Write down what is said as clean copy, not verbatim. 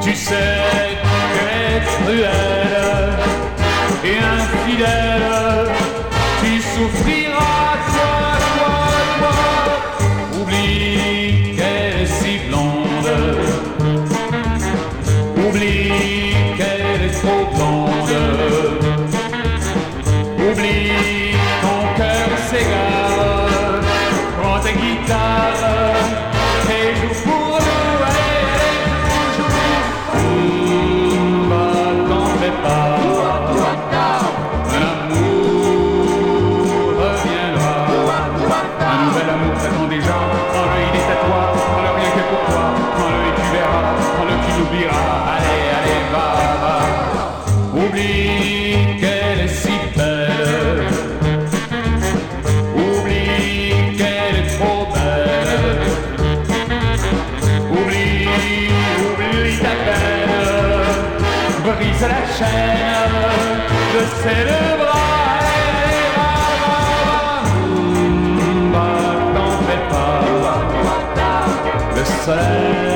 Tu sais qu'elle est cruelle et infidèle. Tu souffriras, toi. Oublie qu'elle est si blonde. Oublie qu'elle est trop blonde. Oublie ton cœur s'égare. Prends ta guitare et joue pour nous. T'en fais pas. Un amour reviendra. Un nouvel amour t'attend déjà. Prends-le, il est à toi. Prends-le rien que pour toi. Prends-le et tu verras. Prends-le, tu l'oublieras. Allez, va. Oublie qu'elle est si belle. Oublie qu'elle est trop belle. Oublie ta peine. Brise la chaîne de ses deux bras. T'en fais pas. Le soleil